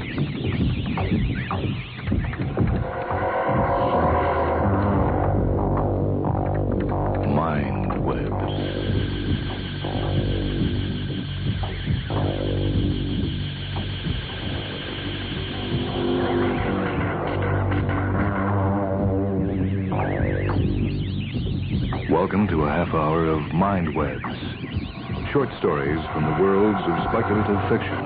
Mind Webs. Welcome to a half hour of Mind Webs. Short stories from the worlds of speculative fiction.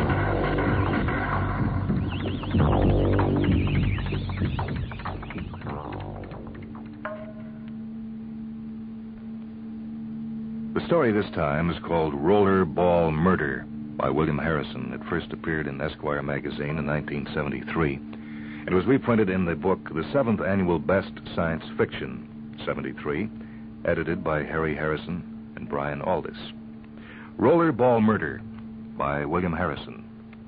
The story this time is called Roller Ball Murder by William Harrison. It first appeared in Esquire magazine in 1973. It was reprinted in the book The Seventh Annual Best Science Fiction, 73, edited by Harry Harrison and Brian Aldiss. Roller Ball Murder by William Harrison.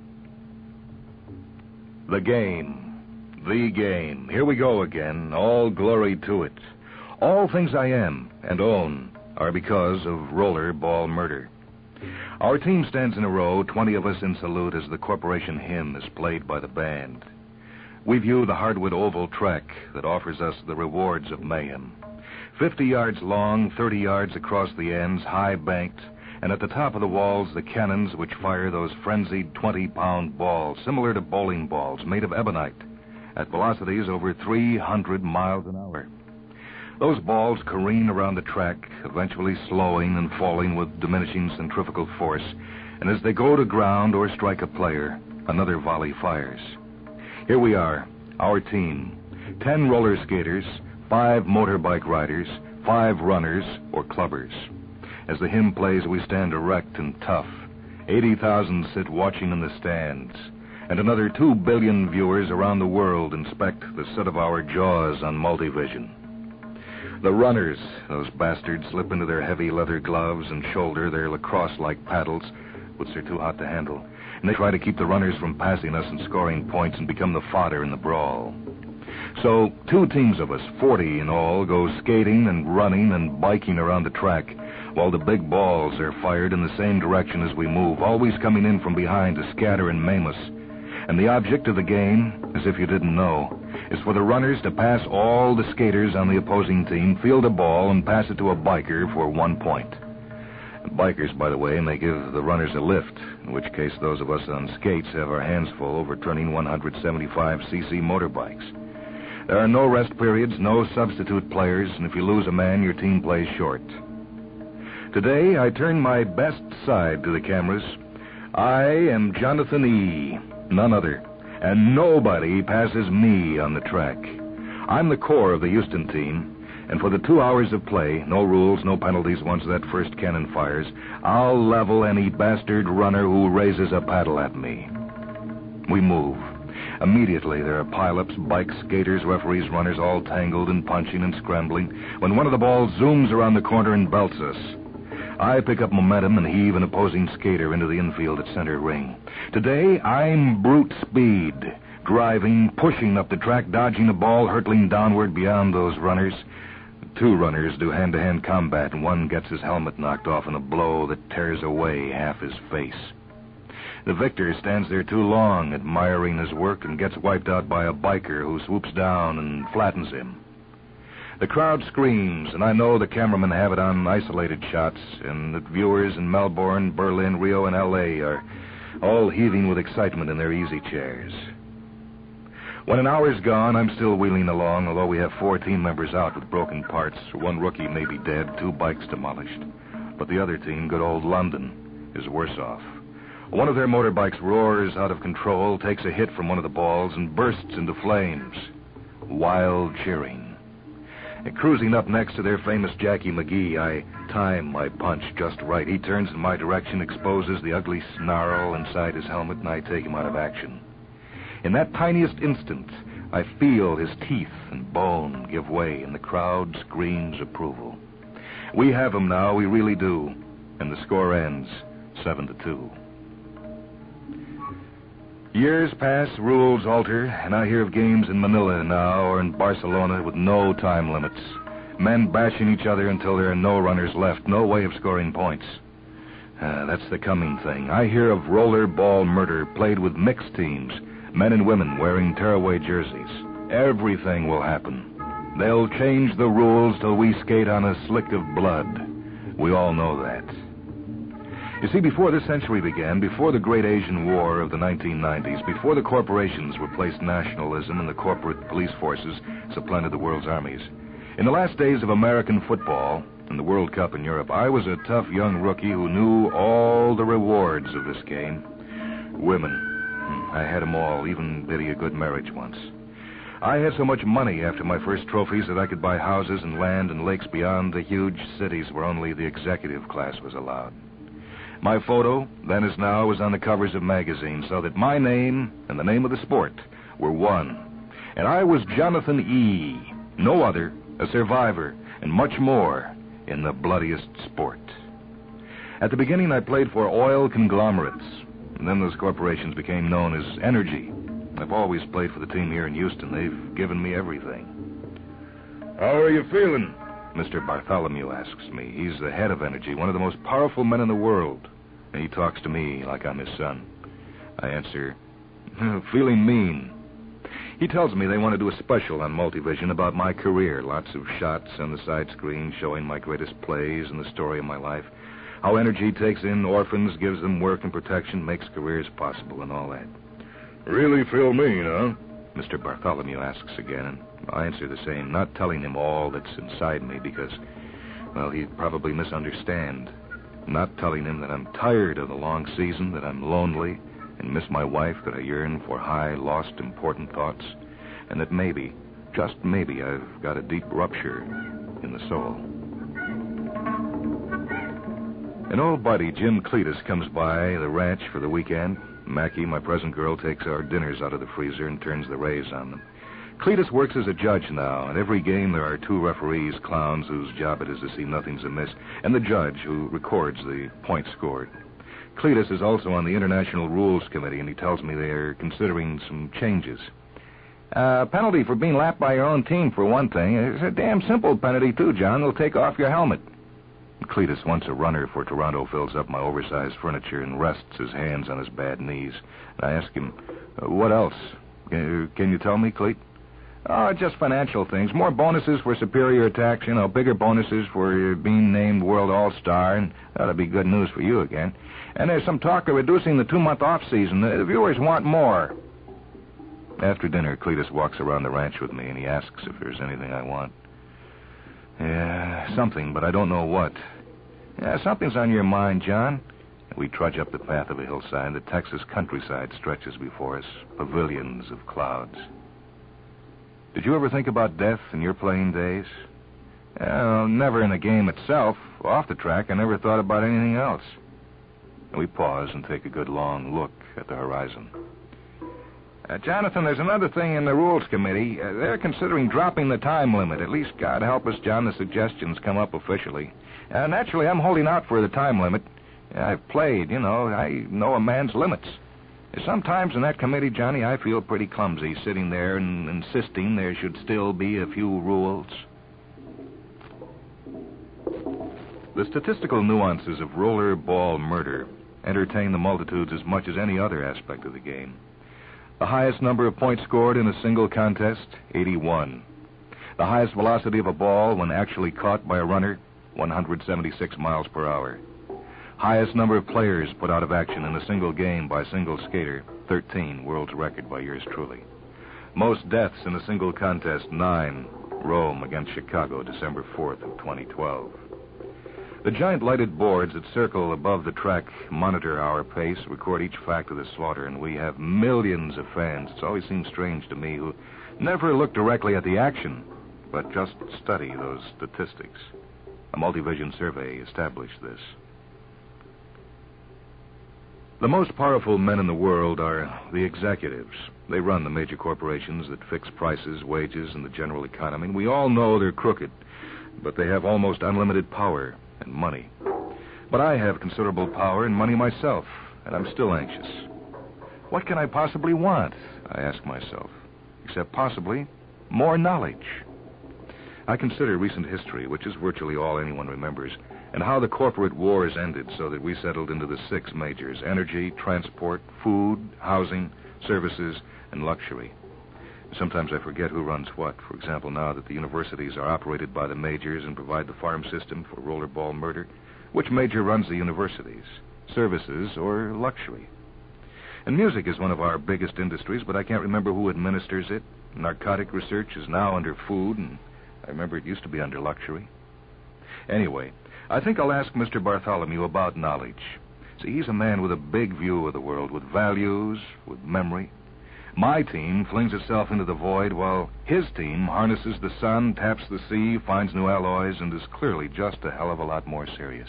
The game. The game. Here we go again. All glory to it. All things I am and own are because of Roller Ball Murder. Our team stands in a row, 20 of us in salute as the corporation hymn is played by the band. We view the hardwood oval track that offers us the rewards of mayhem. 50 yards long, 30 yards across the ends, high banked, and at the top of the walls, the cannons which fire those frenzied 20-pound balls, similar to bowling balls, made of ebonite, at velocities over 300 miles an hour. Those balls careen around the track, eventually slowing and falling with diminishing centrifugal force, and as they go to ground or strike a player, another volley fires. Here we are, our team, 10 roller skaters, 5 motorbike riders, 5 runners or clubbers. As the hymn plays, we stand erect and tough. 80,000 sit watching in the stands, and another 2 billion viewers around the world inspect the set of our jaws on Multivision. The runners, those bastards, slip into their heavy leather gloves and shoulder their lacrosse-like paddles, which are too hot to handle, and they try to keep the runners from passing us and scoring points and become the fodder in the brawl. So 2 teams of us, 40 in all, go skating and running and biking around the track, while the big balls are fired in the same direction as we move, always coming in from behind to scatter and maim us. And the object of the game, as if you didn't know, is for the runners to pass all the skaters on the opposing team, field a ball, and pass it to a biker for 1 point. And bikers, by the way, may give the runners a lift, in which case those of us on skates have our hands full overturning 175cc motorbikes. There are no rest periods, no substitute players, and if you lose a man, your team plays short. Today, I turn my best side to the cameras. I am Jonathan E., none other, and nobody passes me on the track. I'm the core of the Houston team, and for the 2 hours of play, no rules, no penalties once that first cannon fires, I'll level any bastard runner who raises a paddle at me. We move. Immediately, there are pileups, bikes, skaters, referees, runners, all tangled and punching and scrambling, when one of the balls zooms around the corner and belts us. I pick up momentum and heave an opposing skater into the infield at center ring. Today, I'm brute speed, driving, pushing up the track, dodging a ball, hurtling downward beyond those runners. 2 runners do hand-to-hand combat, and one gets his helmet knocked off in a blow that tears away half his face. The victor stands there too long, admiring his work, and gets wiped out by a biker who swoops down and flattens him. The crowd screams, and I know the cameramen have it on isolated shots, and that viewers in Melbourne, Berlin, Rio, and L.A. are all heaving with excitement in their easy chairs. When an hour's gone, I'm still wheeling along, although we have 4 team members out with broken parts. 1 rookie may be dead, 2 bikes demolished. But the other team, good old London, is worse off. One of their motorbikes roars out of control, takes a hit from one of the balls, and bursts into flames. Wild cheering. And cruising up next to their famous Jackie McGee, I time my punch just right. He turns in my direction, exposes the ugly snarl inside his helmet, and I take him out of action. In that tiniest instant, I feel his teeth and bone give way, and the crowd screams approval. We have him now, we really do, and the score ends 7-2. Years pass, rules alter, and I hear of games in Manila now or in Barcelona with no time limits. Men bashing each other until there are no runners left, no way of scoring points. That's the coming thing. I hear of roller ball murder played with mixed teams, men and women wearing tearaway jerseys. Everything will happen. They'll change the rules till we skate on a slick of blood. We all know that. You see, before this century began, before the Great Asian War of the 1990s, before the corporations replaced nationalism and the corporate police forces supplanted the world's armies, in the last days of American football and the World Cup in Europe, I was a tough young rookie who knew all the rewards of this game. Women. I had them all, even bidding a good marriage once. I had so much money after my first trophies that I could buy houses and land and lakes beyond the huge cities where only the executive class was allowed. My photo, then as now, was on the covers of magazines, so that my name and the name of the sport were one. And I was Jonathan E., no other, a survivor, and much more in the bloodiest sport. At the beginning, I played for oil conglomerates, and then those corporations became known as Energy. I've always played for the team here in Houston. They've given me everything. How are you feeling? Mr. Bartholomew asks me. He's the head of Energy, one of the most powerful men in the world. And he talks to me like I'm his son. I answer, feeling mean. He tells me they want to do a special on Multivision about my career. Lots of shots on the side screen showing my greatest plays and the story of my life. How Energy takes in orphans, gives them work and protection, makes careers possible and all that. Really feel mean, huh? Mr. Bartholomew asks again, and I answer the same, not telling him all that's inside me because, well, he'd probably misunderstand. Not telling him that I'm tired of the long season, that I'm lonely and miss my wife, that I yearn for high, lost, important thoughts, and that maybe, just maybe, I've got a deep rupture in the soul. An old buddy, Jim Cletus, comes by the ranch for the weekend. Mackie, my present girl, takes our dinners out of the freezer and turns the rays on them. Cletus works as a judge now. At every game there are two referees, clowns, whose job it is to see nothing's amiss, and the judge who records the points scored. Cletus is also on the International Rules Committee, and he tells me they're considering some changes. Penalty for being lapped by your own team, for one thing. It's a damn simple penalty, too, John. They'll take off your helmet. Cletus, once a runner for Toronto, fills up my oversized furniture and rests his hands on his bad knees. And I ask him, what else? Can you tell me, Cleet? Oh, just financial things. More bonuses for superior attacks, bigger bonuses for being named World All-Star, and that'll be good news for you again. And there's some talk of reducing the 2-month off-season. The viewers want more. After dinner, Cletus walks around the ranch with me, and he asks if there's anything I want. Yeah, something, but I don't know what. Yeah, something's on your mind, John. We trudge up the path of a hillside. The Texas countryside stretches before us, pavilions of clouds. Did you ever think about death in your playing days? Never in the game itself. Off the track, I never thought about anything else. We pause and take a good long look at the horizon. Jonathan, there's another thing in the Rules Committee. They're considering dropping the time limit. At least, God help us, John, the suggestions come up officially. Naturally, I'm holding out for the time limit. I've played, I know a man's limits. Sometimes in that committee, Johnny, I feel pretty clumsy sitting there and insisting there should still be a few rules. The statistical nuances of roller ball murder entertain the multitudes as much as any other aspect of the game. The highest number of points scored in a single contest, 81. The highest velocity of a ball when actually caught by a runner, 176 miles per hour. Highest number of players put out of action in a single game by a single skater, 13, world's record by yours truly. Most deaths in a single contest, 9, Rome against Chicago, December 4th of 2012. The giant lighted boards that circle above the track monitor our pace, record each fact of the slaughter, and we have millions of fans. It's always seemed strange to me, who never look directly at the action, but just study those statistics. A Multivision survey established this. The most powerful men in the world are the executives. They run the major corporations that fix prices, wages, and the general economy. And we all know they're crooked, but they have almost unlimited power and money. But I have considerable power and money myself, and I'm still anxious. What can I possibly want, I ask myself, except possibly more knowledge? I consider recent history, which is virtually all anyone remembers, and how the corporate wars ended so that we settled into the 6 majors: energy, transport, food, housing, services, and luxury. Sometimes I forget who runs what. For example, now that the universities are operated by the majors and provide the farm system for rollerball murder, which major runs the universities? Services or luxury? And music is one of our biggest industries, but I can't remember who administers it. Narcotic research is now under food, and I remember it used to be under luxury. Anyway, I think I'll ask Mr. Bartholomew about knowledge. See, he's a man with a big view of the world, with values, with memory. My team flings itself into the void, while his team harnesses the sun, taps the sea, finds new alloys, and is clearly just a hell of a lot more serious.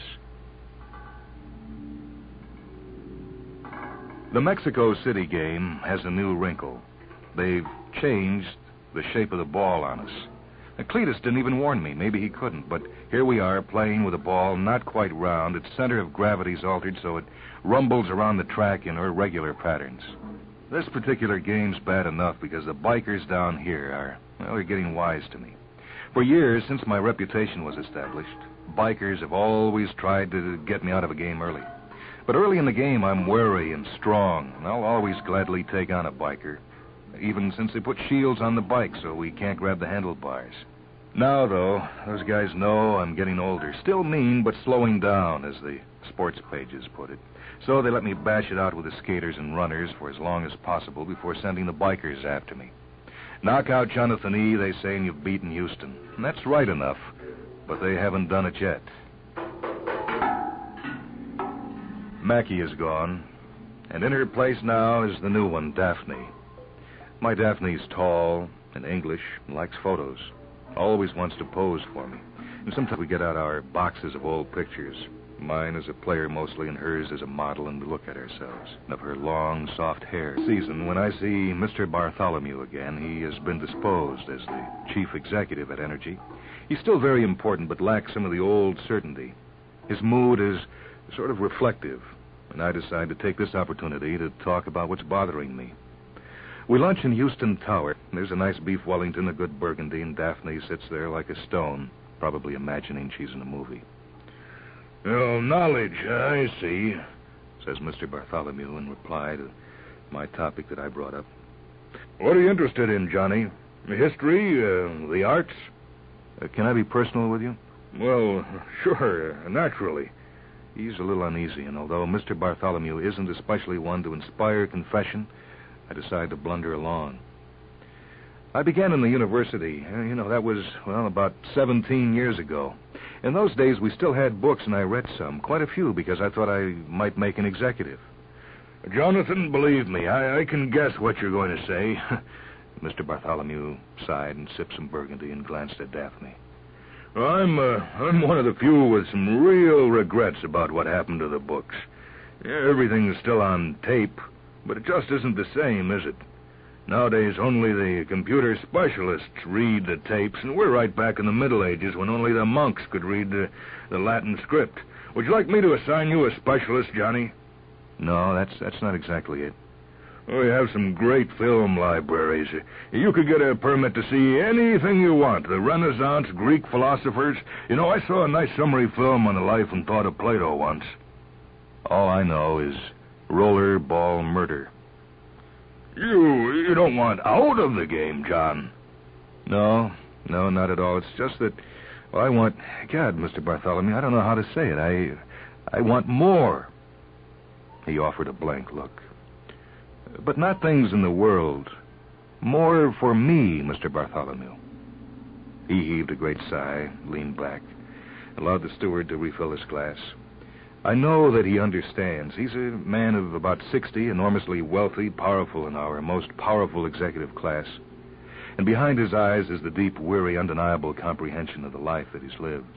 The Mexico City game has a new wrinkle. They've changed the shape of the ball on us. Cletus didn't even warn me. Maybe he couldn't, but here we are playing with a ball not quite round. Its center of gravity's altered so it rumbles around the track in irregular patterns. This particular game's bad enough because the bikers down here are, well, they're getting wise to me. For years, since my reputation was established, bikers have always tried to get me out of a game early. But early in the game, I'm wary and strong, and I'll always gladly take on a biker, even since they put shields on the bike so we can't grab the handlebars. Now, though, those guys know I'm getting older. Still mean, but slowing down, as the sports pages put it. So they let me bash it out with the skaters and runners for as long as possible before sending the bikers after me. Knock out Jonathan E., they say, and you've beaten Houston. And that's right enough, but they haven't done it yet. Mackie is gone, and in her place now is the new one, Daphne. My Daphne's tall and English and likes photos. Always wants to pose for me. And sometimes we get out our boxes of old pictures. Mine as a player mostly, and hers as a model, and we look at ourselves. Of her long, soft hair. Season, when I see Mr. Bartholomew again, he has been disposed as the chief executive at Energy. He's still very important, but lacks some of the old certainty. His mood is sort of reflective, and I decide to take this opportunity to talk about what's bothering me. We lunch in Houston Tower. There's a nice beef Wellington, a good burgundy, and Daphne sits there like a stone, probably imagining she's in a movie. Oh, knowledge, I see, says Mr. Bartholomew in reply to my topic that I brought up. What are you interested in, Johnny? History, the arts? Can I be personal with you? Well, sure, naturally. He's a little uneasy, and although Mr. Bartholomew isn't especially one to inspire confession, I decided to blunder along. I began in the university. That was, about 17 years ago. In those days, we still had books, and I read some, quite a few, because I thought I might make an executive. Jonathan, believe me, I can guess what you're going to say. Mr. Bartholomew sighed and sipped some burgundy and glanced at Daphne. Well, I'm one of the few with some real regrets about what happened to the books. Everything's still on tape, but it just isn't the same, is it? Nowadays, only the computer specialists read the tapes, and we're right back in the Middle Ages when only the monks could read the Latin script. Would you like me to assign you a specialist, Johnny? No, that's not exactly it. Oh, we have some great film libraries. You could get a permit to see anything you want. The Renaissance, Greek philosophers. I saw a nice summary film on the life and thought of Plato once. All I know is rollerball murder. You don't want out of the game, John. No, not at all. It's just that, I want... God, Mr. Bartholomew, I don't know how to say it. I want more. He offered a blank look. But not things in the world. More for me, Mr. Bartholomew. He heaved a great sigh, leaned back, allowed the steward to refill his glass. I know that he understands. He's a man of about 60, enormously wealthy, powerful in our most powerful executive class. And behind his eyes is the deep, weary, undeniable comprehension of the life that he's lived.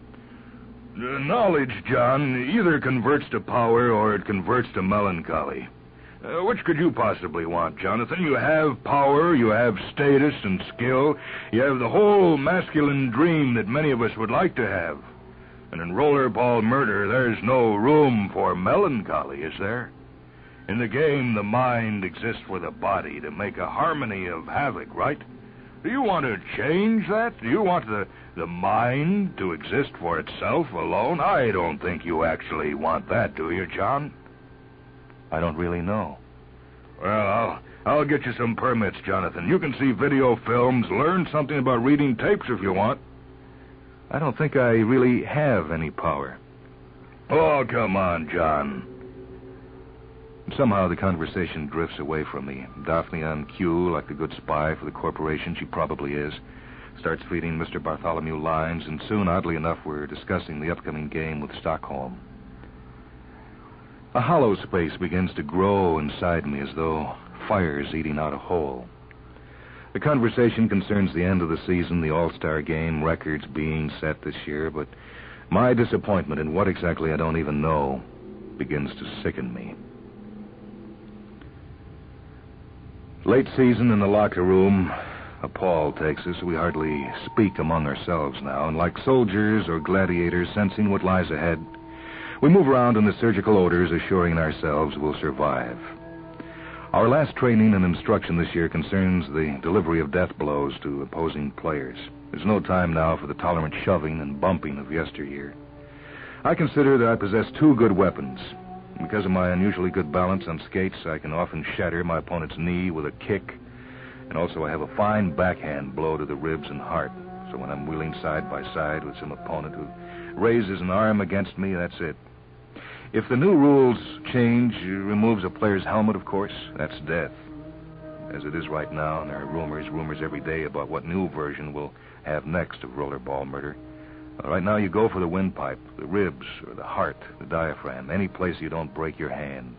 Knowledge, John, either converts to power or it converts to melancholy. Which could you possibly want, Jonathan? You have power, you have status and skill, you have the whole masculine dream that many of us would like to have. And in rollerball murder, there's no room for melancholy, is there? In the game, the mind exists for the body to make a harmony of havoc, right? Do you want to change that? Do you want the mind to exist for itself alone? I don't think you actually want that, do you, John? I don't really know. Well, I'll get you some permits, Jonathan. You can see video films, learn something about reading tapes if you want. I don't think I really have any power. Oh, come on, John. Somehow the conversation drifts away from me. Daphne, on cue, like the good spy for the corporation she probably is, starts feeding Mr. Bartholomew lines, and soon, oddly enough, we're discussing the upcoming game with Stockholm. A hollow space begins to grow inside me as though fire's eating out a hole. The conversation concerns the end of the season, the All-Star Game, records being set this year, but my disappointment in what exactly I don't even know begins to sicken me. Late season in the locker room, a pall takes us. We hardly speak among ourselves now, and like soldiers or gladiators sensing what lies ahead, we move around in the surgical odors, assuring ourselves we'll survive. Our last training and instruction this year concerns the delivery of death blows to opposing players. There's no time now for the tolerant shoving and bumping of yesteryear. I consider that I possess two good weapons. Because of my unusually good balance on skates, I can often shatter my opponent's knee with a kick, and also I have a fine backhand blow to the ribs and heart. So when I'm wheeling side by side with some opponent who raises an arm against me, that's it. If the new rules change, removes a player's helmet, of course, that's death. As it is right now, and there are rumors every day about what new version we'll have next of rollerball murder. Right now, you go for the windpipe, the ribs, or the heart, the diaphragm, any place you don't break your hand.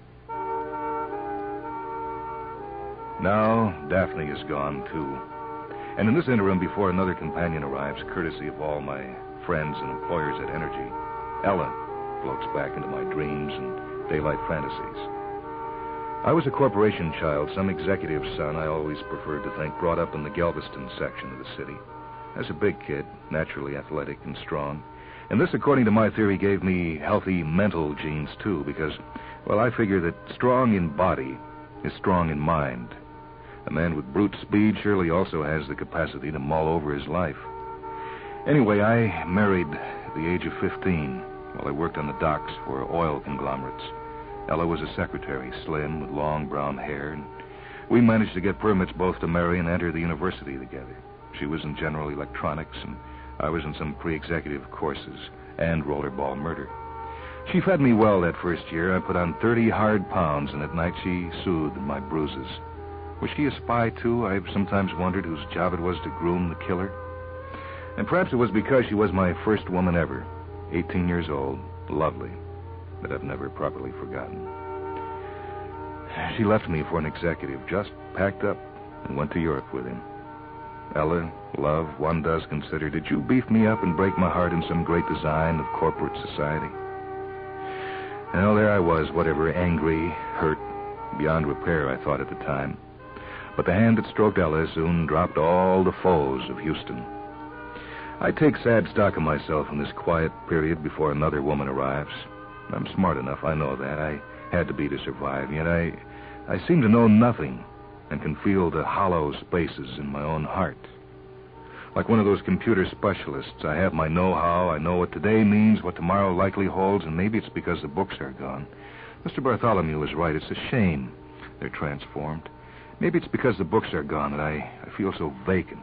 Now, Daphne is gone, too. And in this interim, before another companion arrives, courtesy of all my friends and employers at Energy, Ella floats back into my dreams and daylight fantasies. I was a corporation child, some executive's son, I always preferred to think, brought up in the Galveston section of the city. As a big kid, naturally athletic and strong. And this, according to my theory, gave me healthy mental genes, too, because, well, I figure that strong in body is strong in mind. A man with brute speed surely also has the capacity to mull over his life. Anyway, I married at the age of 15 while I worked on the docks for oil conglomerates. Ella was a secretary, slim, with long brown hair, and we managed to get permits both to marry and enter the university together. She was in general electronics, and I was in some pre-executive courses and rollerball murder. She fed me well that first year. I put on 30 hard pounds, and at night she soothed my bruises. Was she a spy, too? I've sometimes wondered whose job it was to groom the killer. And perhaps it was because she was my first woman ever, 18 years old, lovely, that I've never properly forgotten. She left me for an executive, just packed up and went to Europe with him. Ella, love, one does consider, did you beef me up and break my heart in some great design of corporate society? Well, there I was, whatever, angry, hurt, beyond repair, I thought at the time. But the hand that stroked Ella soon dropped all the foes of Houston. I take sad stock of myself in this quiet period before another woman arrives. I'm smart enough, I know that. I had to be to survive, yet I seem to know nothing and can feel the hollow spaces in my own heart. Like one of those computer specialists, I have my know-how. I know what today means, what tomorrow likely holds, and maybe it's because the books are gone. Mr. Bartholomew is right. It's a shame they're transformed. Maybe it's because the books are gone that I feel so vacant.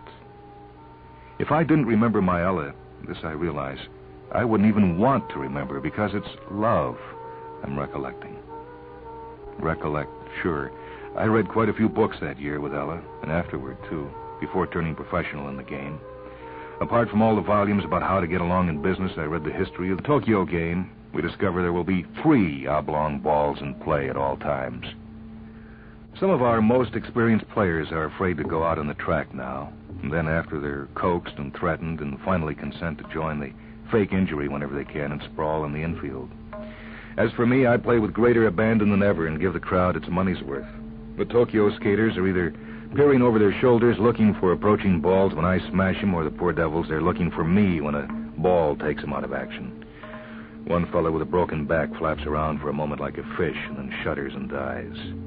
If I didn't remember my Ella, this I realize, I wouldn't even want to remember, because it's love I'm recollecting. Recollect, sure. I read quite a few books that year with Ella, and afterward, too, before turning professional in the game. Apart from all the volumes about how to get along in business, I read the history of the Tokyo game. We discover there will be 3 oblong balls in play at all times. Some of our most experienced players are afraid to go out on the track now, and then after they're coaxed and threatened and finally consent to join the fake injury whenever they can and sprawl in the infield. As for me, I play with greater abandon than ever and give the crowd its money's worth. The Tokyo skaters are either peering over their shoulders looking for approaching balls when I smash them, or the poor devils, they're looking for me when a ball takes them out of action. One fellow with a broken back flaps around for a moment like a fish and then shudders and dies.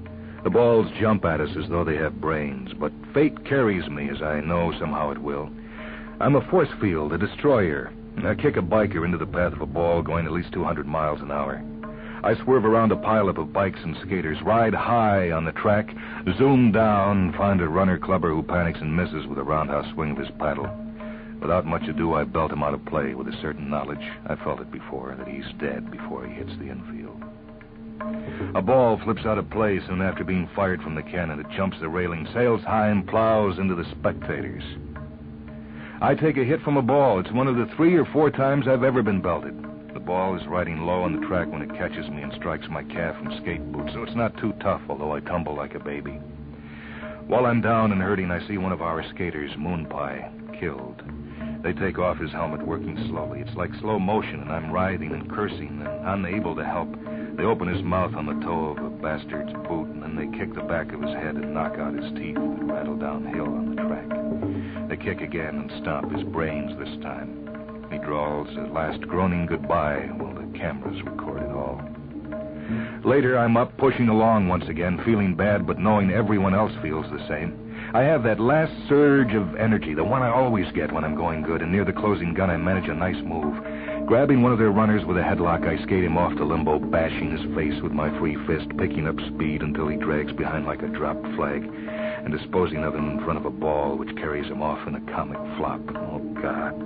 The balls jump at us as though they have brains, but fate carries me as I know somehow it will. I'm a force field, a destroyer. I kick a biker into the path of a ball going at least 200 miles an hour. I swerve around a pileup of bikes and skaters, ride high on the track, zoom down, find a runner clubber who panics and misses with a roundhouse swing of his paddle. Without much ado, I belt him out of play with a certain knowledge, I felt it before, that he's dead before he hits the infield. A ball flips out of play soon after being fired from the cannon. It jumps the railing, sails high, and plows into the spectators. I take a hit from a ball. It's one of the 3 or 4 times I've ever been belted. The ball is riding low on the track when it catches me and strikes my calf and skate boot, so it's not too tough, although I tumble like a baby. While I'm down and hurting, I see one of our skaters, Moon Pie, killed. They take off his helmet, working slowly. It's like slow motion, and I'm writhing and cursing and unable to help. They open his mouth on the toe of a bastard's boot, and then they kick the back of his head and knock out his teeth that rattle downhill on the track. They kick again and stomp his brains this time. He drawls a last groaning goodbye while the cameras record it all. Later, I'm up pushing along once again, feeling bad, but knowing everyone else feels the same. I have that last surge of energy, the one I always get when I'm going good, and near the closing gun I manage a nice move. Grabbing one of their runners with a headlock, I skate him off to limbo, bashing his face with my free fist, picking up speed until he drags behind like a dropped flag, and disposing of him in front of a ball which carries him off in a comic flop. Oh, God.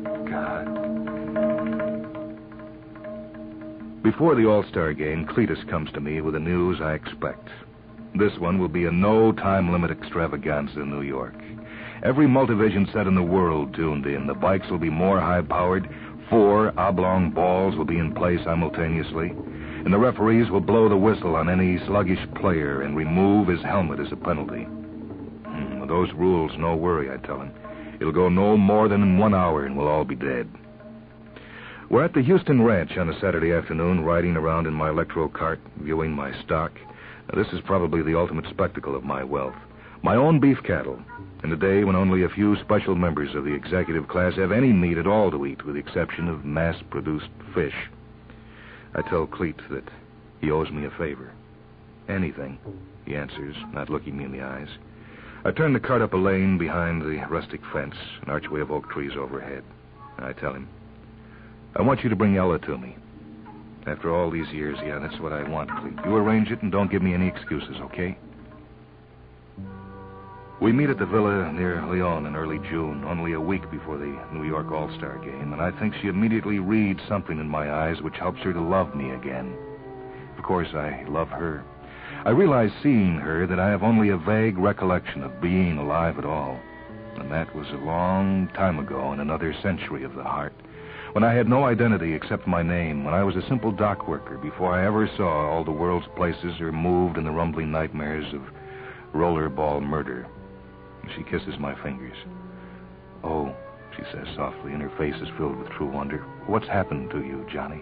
Before the All-Star game, Cletus comes to me with the news I expect. This one will be a no-time-limit extravaganza in New York. Every multivision set in the world tuned in. The bikes will be more high-powered. 4 oblong balls will be in play simultaneously. And the referees will blow the whistle on any sluggish player and remove his helmet as a penalty. With those rules, no worry, I tell him. It'll go no more than in 1 hour, and we'll all be dead. We're at the Houston Ranch on a Saturday afternoon, riding around in my electro cart, viewing my stock. Now, this is probably the ultimate spectacle of my wealth. My own beef cattle, in a day when only a few special members of the executive class have any meat at all to eat, with the exception of mass-produced fish. I tell Cleet that he owes me a favor. Anything, he answers, not looking me in the eyes. I turn the cart up a lane behind the rustic fence, an archway of oak trees overhead. I tell him, I want you to bring Ella to me. After all these years, yeah, that's what I want, Cleet. You arrange it and don't give me any excuses, okay? We meet at the villa near Lyon in early June, only a week before the New York All-Star game, and I think she immediately reads something in my eyes which helps her to love me again. Of course, I love her. I realize seeing her that I have only a vague recollection of being alive at all, and that was a long time ago in another century of the heart, when I had no identity except my name, when I was a simple dock worker before I ever saw all the world's places or moved in the rumbling nightmares of rollerball murder. She kisses my fingers. Oh, she says softly, and her face is filled with true wonder. What's happened to you, Johnny?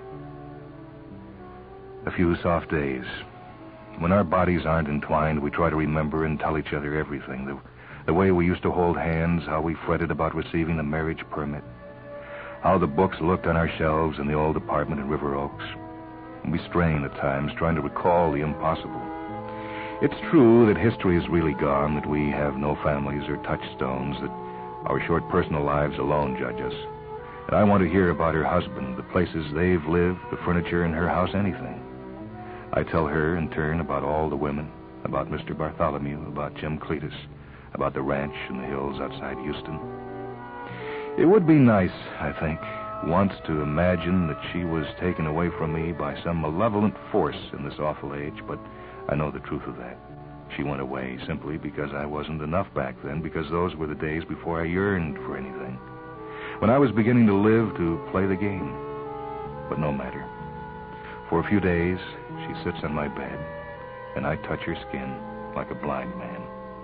A few soft days. When our bodies aren't entwined, we try to remember and tell each other everything. The way we used to hold hands, how we fretted about receiving a marriage permit, how the books looked on our shelves in the old apartment in River Oaks. We strain at times, trying to recall the impossible. It's true that history is really gone, that we have no families or touchstones, that our short personal lives alone judge us. And I want to hear about her husband, the places they've lived, the furniture in her house, anything. I tell her, in turn, about all the women, about Mr. Bartholomew, about Jim Cletus, about the ranch in the hills outside Houston. It would be nice, I think, once to imagine that she was taken away from me by some malevolent force in this awful age, but I know the truth of that. She went away simply because I wasn't enough back then, because those were the days before I yearned for anything, when I was beginning to live to play the game. But no matter. For a few days, she sits on my bed, and I touch her skin like a blind man.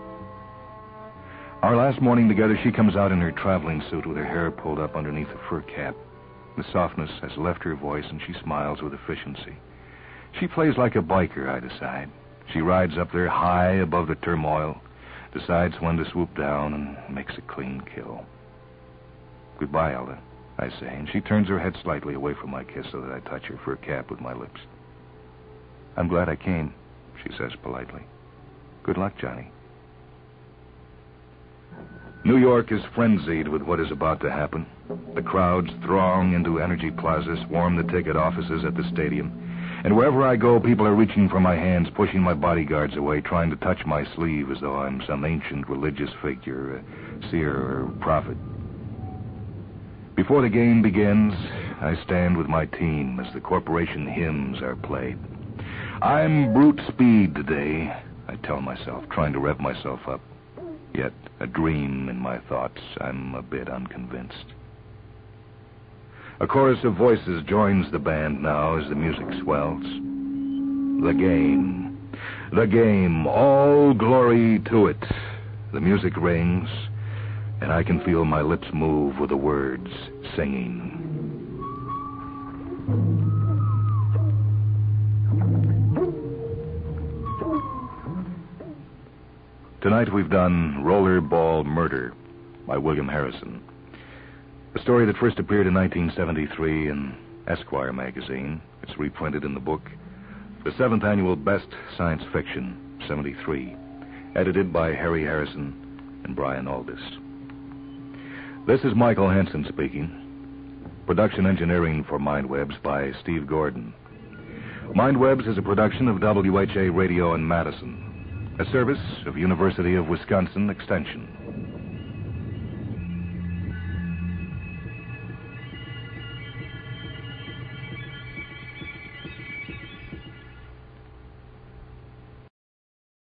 Our last morning together, she comes out in her traveling suit with her hair pulled up underneath a fur cap. The softness has left her voice, and she smiles with efficiency. She plays like a biker, I decide. She rides up there high above the turmoil, decides when to swoop down, and makes a clean kill. Goodbye, Ella, I say, and she turns her head slightly away from my kiss so that I touch her fur cap with my lips. I'm glad I came, she says politely. Good luck, Johnny. New York is frenzied with what is about to happen. The crowds throng into Energy Plaza, swarm the ticket offices at the stadium. And wherever I go, people are reaching for my hands, pushing my bodyguards away, trying to touch my sleeve as though I'm some ancient religious figure, a seer or prophet. Before the game begins, I stand with my team as the corporation hymns are played. I'm brute speed today, I tell myself, trying to rev myself up. Yet, a dream in my thoughts, I'm a bit unconvinced. A chorus of voices joins the band now as the music swells. The game. The game. All glory to it. The music rings, and I can feel my lips move with the words singing. Tonight we've done Rollerball Murder by William Harrison. A story that first appeared in 1973 in Esquire magazine. It's reprinted in the book, The 7th Annual Best Science Fiction, 73, edited by Harry Harrison and Brian Aldis. This is Michael Hansen speaking. Production engineering for Mindwebs by Steve Gordon. Mindwebs is a production of WHA Radio in Madison, a service of University of Wisconsin Extension.